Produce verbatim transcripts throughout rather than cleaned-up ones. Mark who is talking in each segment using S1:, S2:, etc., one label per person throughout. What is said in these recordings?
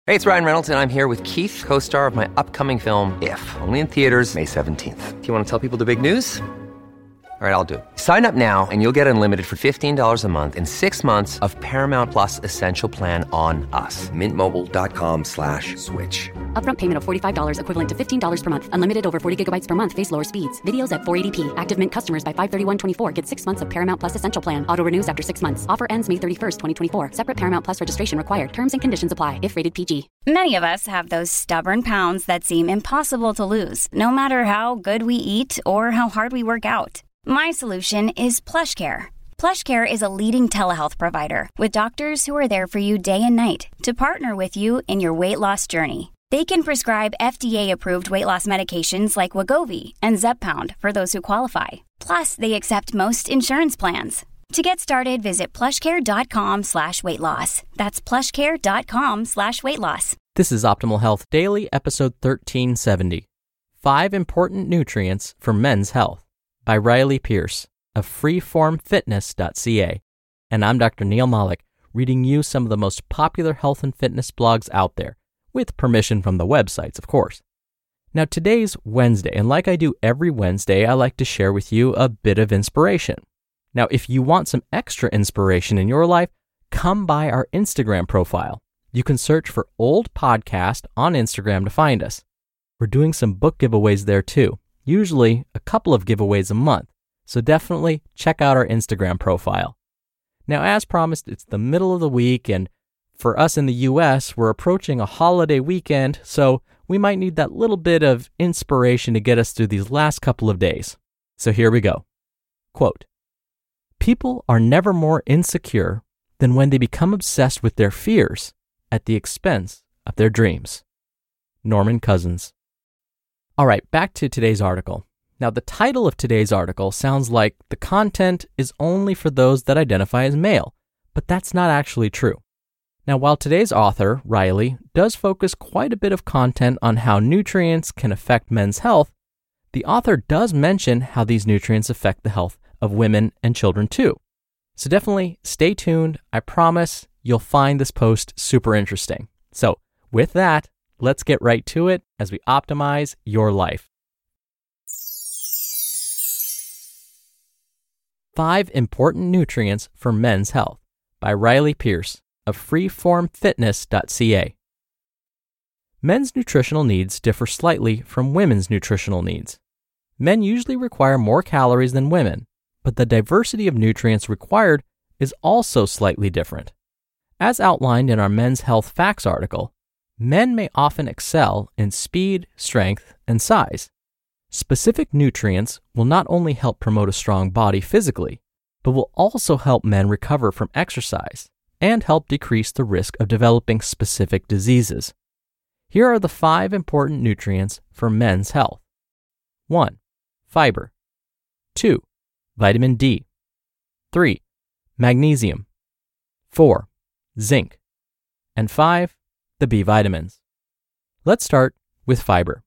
S1: Hey, it's Ryan Reynolds, and I'm here with Keith, co-star of my upcoming film, If, only in theaters May seventeenth. Do you want to tell people the big news? All right, I'll do it. Sign up now and you'll get unlimited for fifteen dollars a month and six months of Paramount Plus Essential Plan on us. Mint Mobile dot com slash switch.
S2: Upfront payment of forty-five dollars equivalent to fifteen dollars per month. Unlimited over forty gigabytes per month. Face lower speeds. Videos at four eighty p. Active Mint customers by five thirty-one twenty-four get six months of Paramount Plus Essential Plan. Auto renews after six months. Offer ends May thirty-first, twenty twenty-four. Separate Paramount Plus registration required. Terms and conditions apply if rated P G.
S3: Many of us have those stubborn pounds that seem impossible to lose, no matter how good we eat or how hard we work out. My solution is PlushCare. PlushCare is a leading telehealth provider with doctors who are there for you day and night to partner with you in your weight loss journey. They can prescribe F D A-approved weight loss medications like Wegovy and Zepbound for those who qualify. Plus, they accept most insurance plans. To get started, visit plushcare.com slash weight loss. That's plushcare.com slash weight loss.
S4: This is Optimal Health Daily, episode thirteen seventy. Five Important Nutrients for Men's Health by Riley Pierce of freeform fitness dot c a. And I'm Doctor Neil Malik, reading you some of the most popular health and fitness blogs out there, with permission from the websites, of course. Now, today's Wednesday, and like I do every Wednesday, I like to share with you a bit of inspiration. Now, if you want some extra inspiration in your life, come by our Instagram profile. You can search for Old Podcast on Instagram to find us. We're doing some book giveaways there too, usually a couple of giveaways a month, so definitely check out our Instagram profile. Now, as promised, it's the middle of the week, and for us in the U S, we're approaching a holiday weekend, so we might need that little bit of inspiration to get us through these last couple of days. So here we go. Quote, "People are never more insecure than when they become obsessed with their fears at the expense of their dreams." Norman Cousins. All right, back to today's article. Now, the title of today's article sounds like the content is only for those that identify as male, but that's not actually true. Now, while today's author, Riley, does focus quite a bit of content on how nutrients can affect men's health, the author does mention how these nutrients affect the health of women and children too. So definitely stay tuned. I promise you'll find this post super interesting. So with that, let's get right to it as we optimize your life. Five Important Nutrients for Men's Health by Riley Pierce of freeform fitness dot c a. Men's nutritional needs differ slightly from women's nutritional needs. Men usually require more calories than women, but the diversity of nutrients required is also slightly different. As outlined in our Men's Health Facts article, men may often excel in speed, strength, and size. Specific nutrients will not only help promote a strong body physically, but will also help men recover from exercise and help decrease the risk of developing specific diseases. Here are the five important nutrients for men's health. one. Fiber. two. Vitamin D. three. Magnesium. four. Zinc. And five. The B vitamins. Let's start with fiber.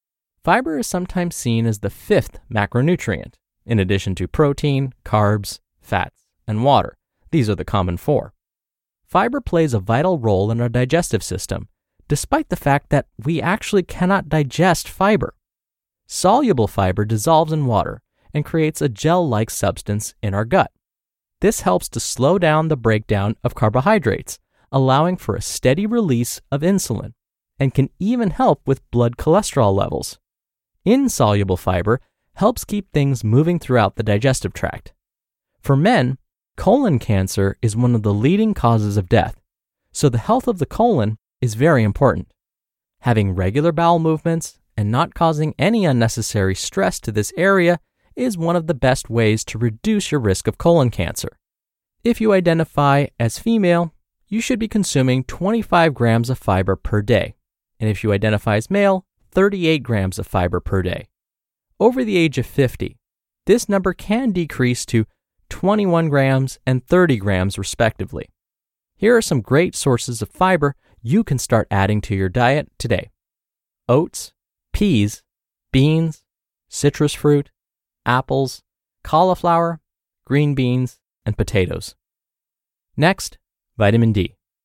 S4: Fiber is sometimes seen as the fifth macronutrient, in addition to protein, carbs, fats, and water. These are the common four. Fiber plays a vital role in our digestive system, despite the fact that we actually cannot digest fiber. Soluble fiber dissolves in water and creates a gel-like substance in our gut. This helps to slow down the breakdown of carbohydrates, allowing for a steady release of insulin, and can even help with blood cholesterol levels. Insoluble fiber helps keep things moving throughout the digestive tract. For men, colon cancer is one of the leading causes of death, so the health of the colon is very important. Having regular bowel movements and not causing any unnecessary stress to this area is one of the best ways to reduce your risk of colon cancer. If you identify as female, you should be consuming twenty-five grams of fiber per day, and if you identify as male, thirty-eight grams of fiber per day. Over the age of fifty, this number can decrease to twenty-one grams and thirty grams respectively. Here are some great sources of fiber you can start adding to your diet today. Oats, peas, beans, citrus fruit, apples, cauliflower, green beans, and potatoes. Next, vitamin D.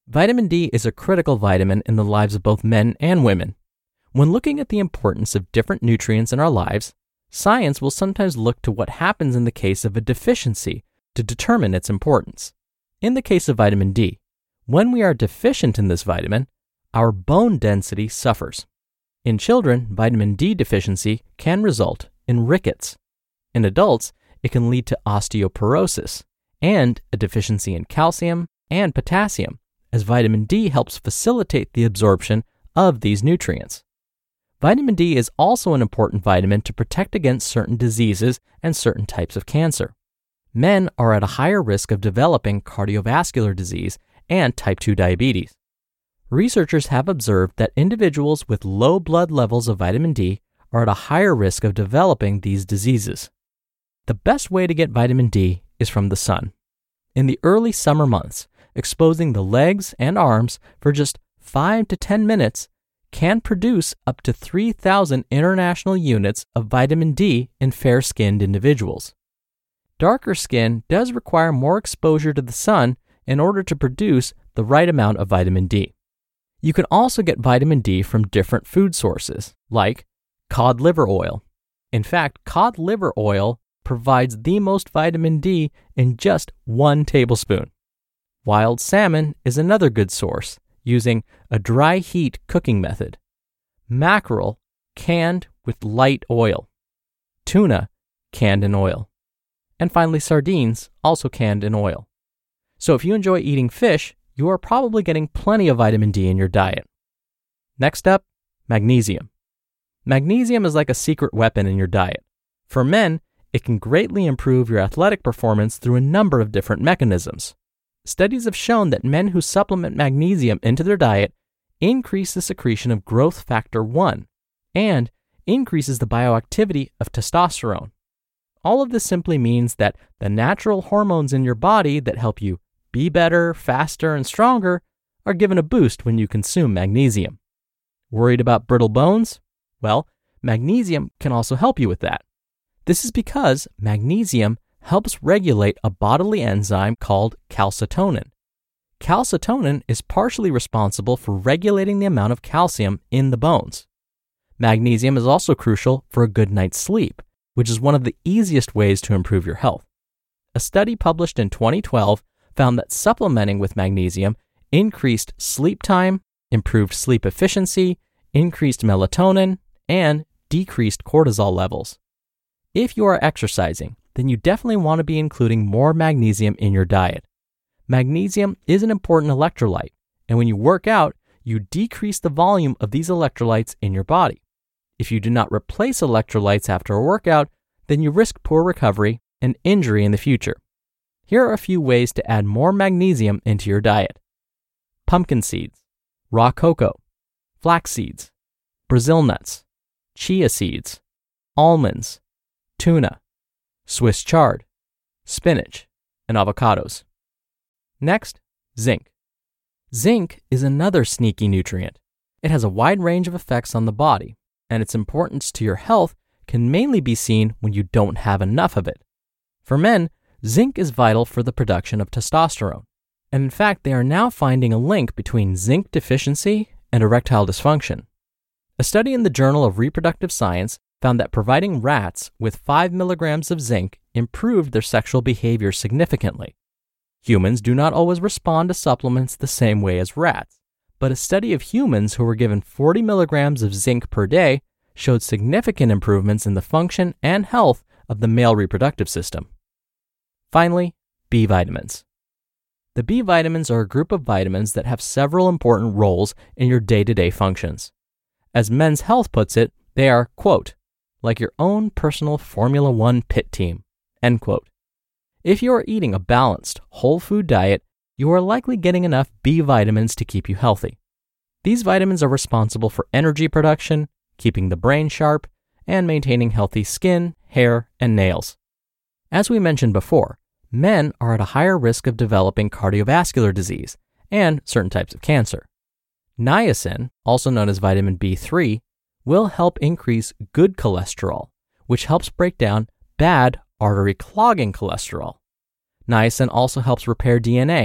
S4: Vitamin D is a critical vitamin in the lives of both men and women. When looking at the importance of different nutrients in our lives, science will sometimes look to what happens in the case of a deficiency to determine its importance. In the case of vitamin D, when we are deficient in this vitamin, our bone density suffers. In children, vitamin D deficiency can result in rickets. In adults, it can lead to osteoporosis and a deficiency in calcium and potassium, as vitamin D helps facilitate the absorption of these nutrients. Vitamin D is also an important vitamin to protect against certain diseases and certain types of cancer. Men are at a higher risk of developing cardiovascular disease and type two diabetes. Researchers have observed that individuals with low blood levels of vitamin D are at a higher risk of developing these diseases. The best way to get vitamin D is from the sun. In the early summer months, exposing the legs and arms for just five to ten minutes can produce up to three thousand international units of vitamin D in fair-skinned individuals. Darker skin does require more exposure to the sun in order to produce the right amount of vitamin D. You can also get vitamin D from different food sources, like cod liver oil. In fact, cod liver oil provides the most vitamin D in just one tablespoon. Wild salmon is another good source, using a dry heat cooking method. Mackerel, canned with light oil. Tuna, canned in oil. And finally, sardines, also canned in oil. So if you enjoy eating fish, you are probably getting plenty of vitamin D in your diet. Next up, magnesium. Magnesium is like a secret weapon in your diet. For men, it can greatly improve your athletic performance through a number of different mechanisms. Studies have shown that men who supplement magnesium into their diet increase the secretion of growth factor one and increases the bioactivity of testosterone. All of this simply means that the natural hormones in your body that help you be better, faster, and stronger are given a boost when you consume magnesium. Worried about brittle bones? Well, magnesium can also help you with that. This is because magnesium helps regulate a bodily enzyme called calcitonin. Calcitonin is partially responsible for regulating the amount of calcium in the bones. Magnesium is also crucial for a good night's sleep, which is one of the easiest ways to improve your health. A study published in twenty twelve found that supplementing with magnesium increased sleep time, improved sleep efficiency, increased melatonin, and decreased cortisol levels. If you are exercising, then you definitely want to be including more magnesium in your diet. Magnesium is an important electrolyte, and when you work out, you decrease the volume of these electrolytes in your body. If you do not replace electrolytes after a workout, then you risk poor recovery and injury in the future. Here are a few ways to add more magnesium into your diet. Pumpkin seeds, raw cocoa, flax seeds, Brazil nuts, chia seeds, almonds, tuna, Swiss chard, spinach, and avocados. Next, zinc. Zinc is another sneaky nutrient. It has a wide range of effects on the body, and its importance to your health can mainly be seen when you don't have enough of it. For men, zinc is vital for the production of testosterone, and in fact, they are now finding a link between zinc deficiency and erectile dysfunction. A study in the Journal of Reproductive Science found that providing rats with five milligrams of zinc improved their sexual behavior significantly. Humans do not always respond to supplements the same way as rats, but a study of humans who were given forty milligrams of zinc per day showed significant improvements in the function and health of the male reproductive system. Finally, B vitamins. The B vitamins are a group of vitamins that have several important roles in your day-to-day functions. As Men's Health puts it, they are, quote, like your own personal Formula One pit team, end quote. If you are eating a balanced, whole food diet, you are likely getting enough B vitamins to keep you healthy. These vitamins are responsible for energy production, keeping the brain sharp, and maintaining healthy skin, hair, and nails. As we mentioned before, men are at a higher risk of developing cardiovascular disease and certain types of cancer. Niacin, also known as vitamin B three, will help increase good cholesterol, which helps break down bad artery clogging cholesterol. Niacin also helps repair D N A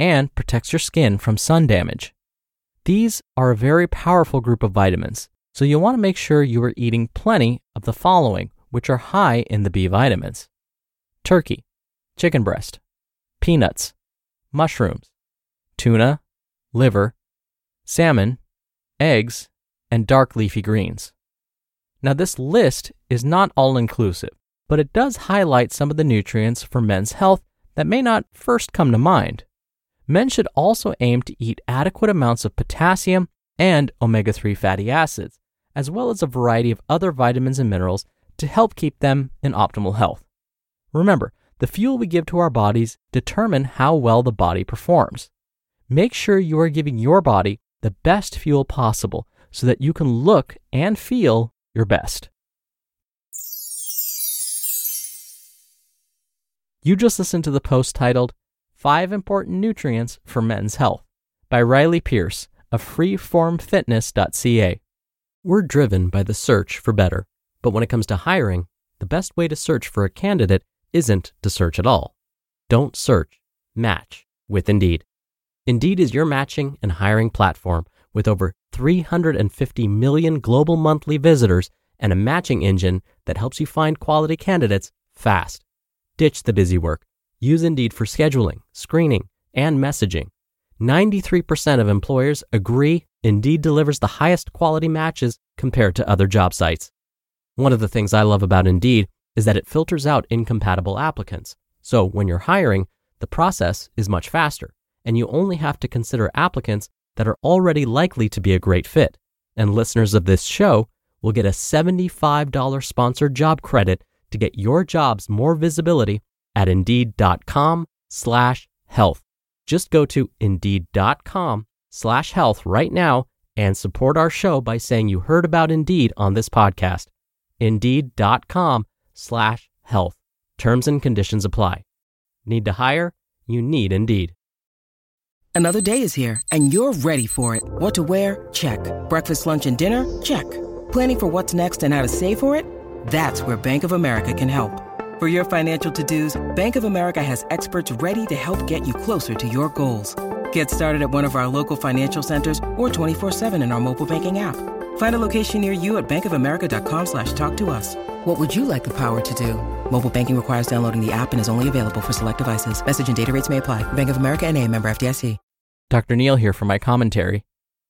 S4: and protects your skin from sun damage. These are a very powerful group of vitamins, so you'll want to make sure you are eating plenty of the following, which are high in the B vitamins: turkey, chicken breast, peanuts, mushrooms, tuna, liver, salmon, eggs, and dark leafy greens. Now, this list is not all-inclusive, but it does highlight some of the nutrients for men's health that may not first come to mind. Men should also aim to eat adequate amounts of potassium and omega three fatty acids, as well as a variety of other vitamins and minerals to help keep them in optimal health. Remember, the fuel we give to our bodies determine how well the body performs. Make sure you are giving your body the best fuel possible so that you can look and feel your best. You just listened to the post titled Five Important Nutrients for Men's Health by Riley Pierce of freeform fitness dot c a. We're driven by the search for better, but when it comes to hiring, the best way to search for a candidate isn't to search at all. Don't search, match with Indeed. Indeed is your matching and hiring platform with over three hundred fifty million global monthly visitors and a matching engine that helps you find quality candidates fast. Ditch the busy work. Use Indeed for scheduling, screening, and messaging. ninety-three percent of employers agree Indeed delivers the highest quality matches compared to other job sites. One of the things I love about Indeed is that it filters out incompatible applicants. So when you're hiring, the process is much faster, and you only have to consider applicants that are already likely to be a great fit. And listeners of this show will get a seventy-five dollars sponsored job credit to get your jobs more visibility at Indeed.com slash health. Just go to Indeed.com slash health right now and support our show by saying you heard about Indeed on this podcast. Indeed.com slash health. Terms and conditions apply. Need to hire? You need Indeed.
S5: Another day is here, and you're ready for it. What to wear? Check. Breakfast, lunch, and dinner? Check. Planning for what's next and how to save for it? That's where Bank of America can help. For your financial to-dos, Bank of America has experts ready to help get you closer to your goals. Get started at one of our local financial centers or twenty-four seven in our mobile banking app. Find a location near you at bankofamerica.com slash talk to us. What would you like the power to do? Mobile banking requires downloading the app and is only available for select devices. Message and data rates may apply. Bank of America N A, member F D I C.
S4: Doctor Neal here for my commentary.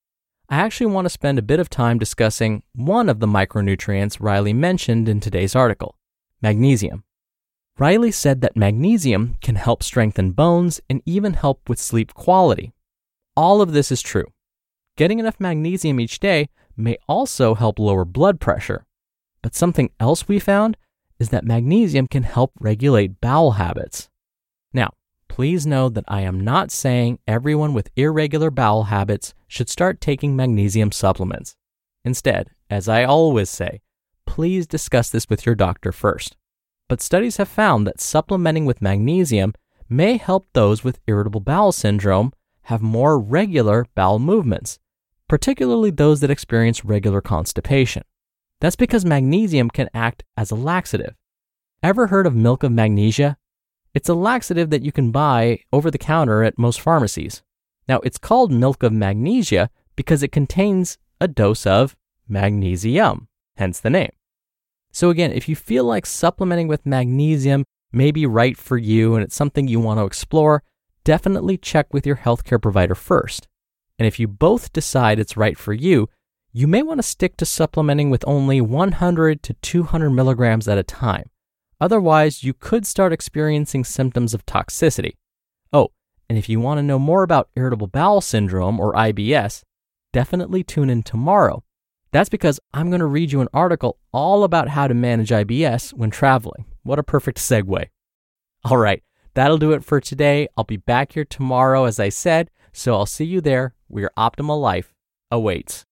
S4: I actually want to spend a bit of time discussing one of the micronutrients Riley mentioned in today's article, magnesium. Riley said that magnesium can help strengthen bones and even help with sleep quality. All of this is true. Getting enough magnesium each day may also help lower blood pressure. But something else we found is that magnesium can help regulate bowel habits. Now, please know that I am not saying everyone with irregular bowel habits should start taking magnesium supplements. Instead, as I always say, please discuss this with your doctor first. But studies have found that supplementing with magnesium may help those with irritable bowel syndrome have more regular bowel movements, particularly those that experience regular constipation. That's because magnesium can act as a laxative. Ever heard of milk of magnesia? It's a laxative that you can buy over the counter at most pharmacies. Now, it's called milk of magnesia because it contains a dose of magnesium, hence the name. So again, if you feel like supplementing with magnesium may be right for you and it's something you want to explore, definitely check with your healthcare provider first. And if you both decide it's right for you, you may want to stick to supplementing with only one hundred to two hundred milligrams at a time. Otherwise, you could start experiencing symptoms of toxicity. Oh, and if you want to know more about irritable bowel syndrome or I B S, definitely tune in tomorrow. That's because I'm going to read you an article all about how to manage I B S when traveling. What a perfect segue. All right, that'll do it for today. I'll be back here tomorrow, as I said, so I'll see you there where your optimal life awaits.